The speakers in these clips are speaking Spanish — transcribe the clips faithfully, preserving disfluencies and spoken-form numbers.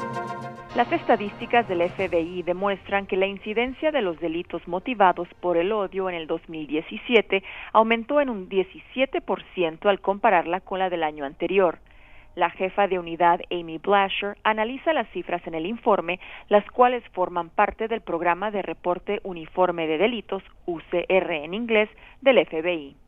Las estadísticas del F B I demuestran que la incidencia de los delitos motivados por el odio en el dos mil diecisiete aumentó en un diecisiete por ciento al compararla con la del año anterior. La jefa de unidad, Amy Blasher, analiza las cifras en el informe, las cuales forman parte del programa de reporte uniforme de delitos, U C R en inglés, del F B I.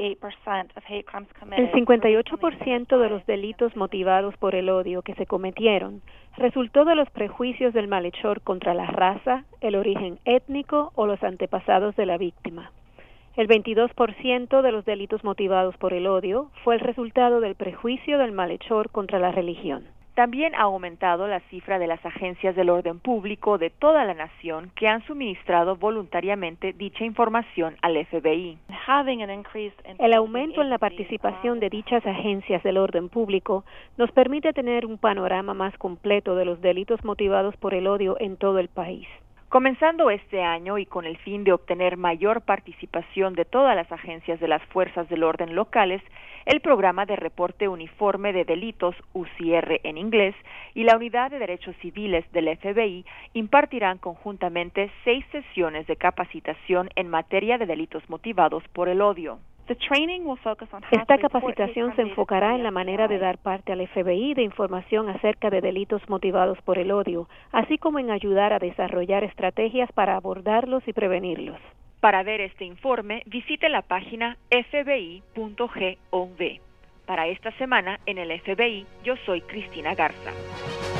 El cincuenta y ocho por ciento de los delitos motivados por el odio que se cometieron resultó de los prejuicios del malhechor contra la raza, el origen étnico o los antepasados de la víctima. El veintidós por ciento de los delitos motivados por el odio fue el resultado del prejuicio del malhechor contra la religión. También ha aumentado la cifra de las agencias del orden público de toda la nación que han suministrado voluntariamente dicha información al F B I. El aumento en la participación de dichas agencias del orden público nos permite tener un panorama más completo de los delitos motivados por el odio en todo el país. Comenzando este año y con el fin de obtener mayor participación de todas las agencias de las fuerzas del orden locales, el programa de reporte uniforme de delitos, U C R en inglés, y la Unidad de Derechos Civiles del F B I impartirán conjuntamente seis sesiones de capacitación en materia de delitos motivados por el odio. Esta capacitación se enfocará en la manera de dar parte al F B I de información acerca de delitos motivados por el odio, así como en ayudar a desarrollar estrategias para abordarlos y prevenirlos. Para ver este informe, visite la página f b i punto gov. Para esta semana en el F B I, yo soy Cristina Garza.